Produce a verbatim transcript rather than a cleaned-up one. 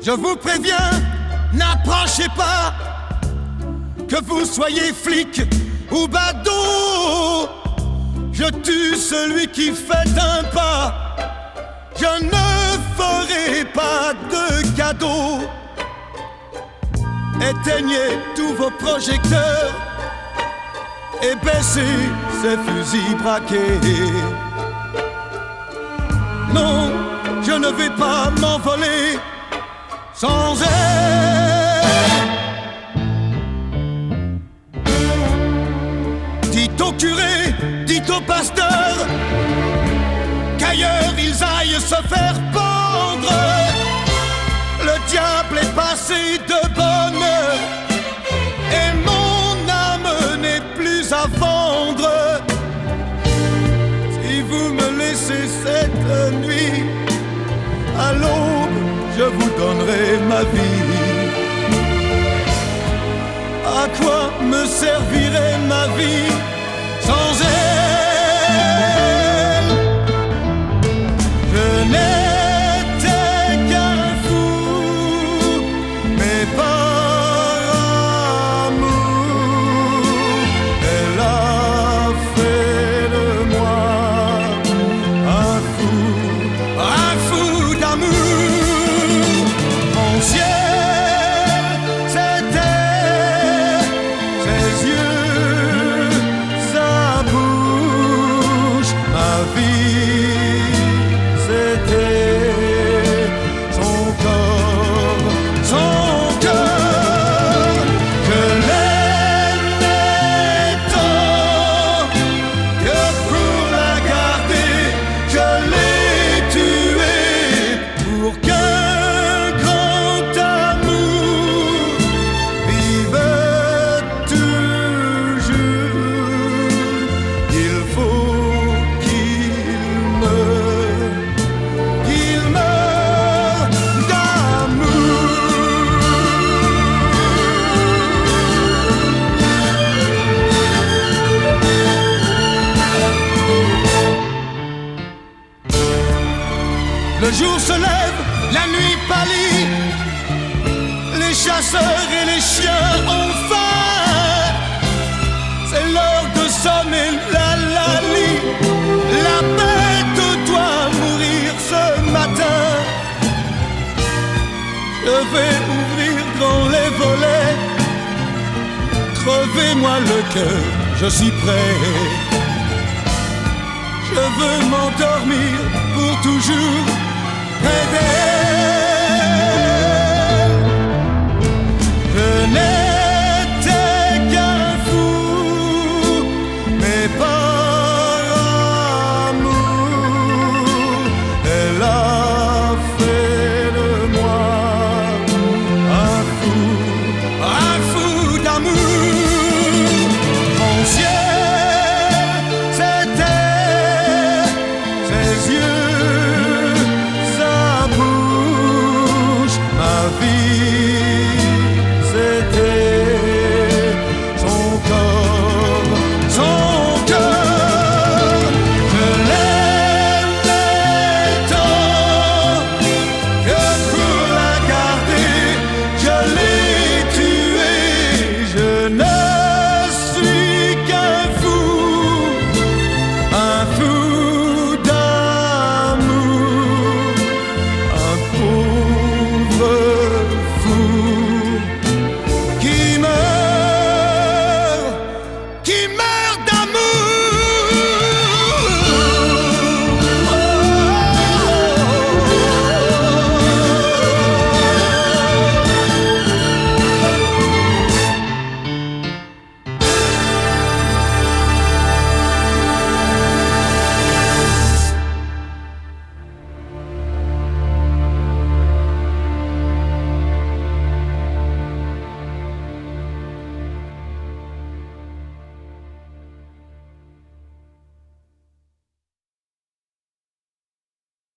Je vous préviens, n'approchez pas, que vous soyez flic ou badaud. Je tue celui qui fait un pas, je ne ferai pas de cadeau. Éteignez tous vos projecteurs et baissez ces fusils braqués. Non, je ne vais pas m'envoler sans elle. Dites au curé, dites au pasteur qu'ailleurs ils aillent se faire pendre. Le diable est passé de bonne heure et mon âme n'est plus à vendre. Si vous me laissez cette nuit, à l'aube, je vous donnerai ma vie. À quoi me servirait ma vie sans elle? Je n'étais qu'un fou, mais par amour, elle a fait de moi un fou, un fou d'amour. Mon ciel, c'était ses yeux, sa bouche, ma vie, c'était son corps, son cœur. Je l'aimais tant que pour la garder, je l'ai tuée pour qu'un grand amour vive toujours. Il faut qu'il meure, qu'il meure d'amour. Le jour se lève, la nuit pâlit, les chasseurs et les chiens ont faim. C'est l'heure de sonner la lali, la bête doit mourir ce matin. Je vais ouvrir grand les volets, crevez-moi le cœur, je suis prêt. Je veux m'endormir pour toujours près d'elle.